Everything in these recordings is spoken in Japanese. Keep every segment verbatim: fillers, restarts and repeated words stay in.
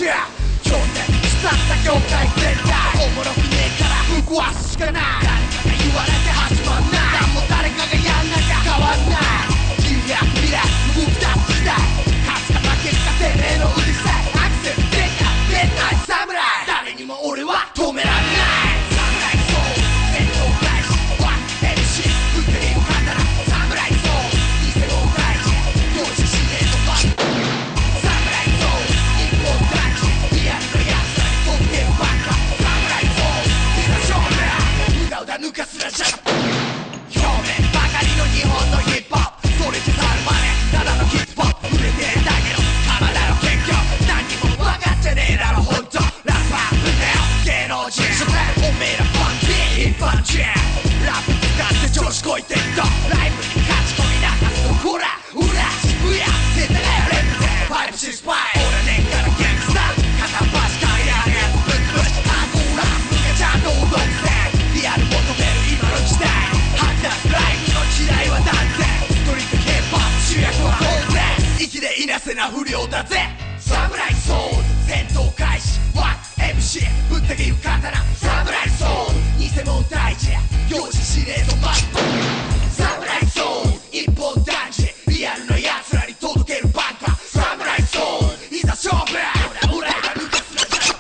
ちゃ今日で腐った業界全体おもろくねえからぶっ壊すしかない誰かが言われて始まんない何も誰かがやんなきゃ変わんないギリア未来動き出す時代勝つか負けるかてめえのうるさいアクセルでか絶対侍誰にも俺は止められない侍ソウル戦闘開始 ワンエムシー 打ってみる刀侍ソウル偽物大事同時指令とバッ侍ソウル一本大事リアルな奴らに飛んでるばっか侍ソウルいざ勝負うだうだ抜かすなじゃ表面ばかりの日本のヒップホップそれじゃたるまねただのヒップホップ売れてるだけの体の結局何にも分かってねえだろほんとラッパーぶんだよ芸能人初手おめえらパンピー一般人ラップ使って調子こいてっとライブに勝ち込みなかすとこら裏渋谷世田谷レプゼンファイブシックスファイ俺ねんからギャングスター片っ端からやるやつぶっぶしハードラップがちゃんと踊ってリアル求める今の時代吐き出すライブの時代は断然ストリートヒップホップ主役は当然息でいなせな不良だぜサムライソウル戦闘開始 ワンエムシー ぶった切る刀サムライソウル偽物大事容姿指令とマットサムライソウル一本断じリアルな奴らに届けるバンカーサムライソウルいざ勝負オラオラが抜かすなじゃ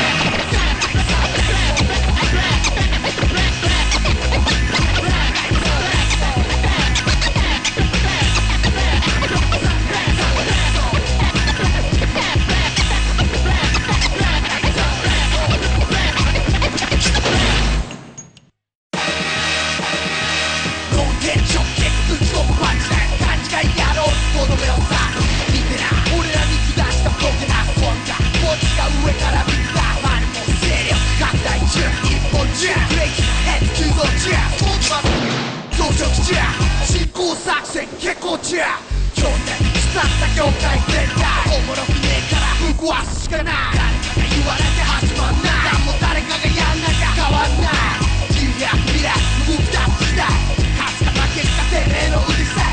ロンテンション結構打ち込むパンチライン勘違い野郎とどめをさ見てな俺らに下したボケなそんなこっちが上から見たファンも勢力拡大中一本中クレイジーなヘッド急増中スポーツマン増殖中進行作戦結構中今日で腐った業界全体おもろくねえからぶっ壊すしかない誰かが言われて始まんない何も誰かがやんなきゃ変わんないギリア未来動き出す時代勝つか負けるかてめえのうるさい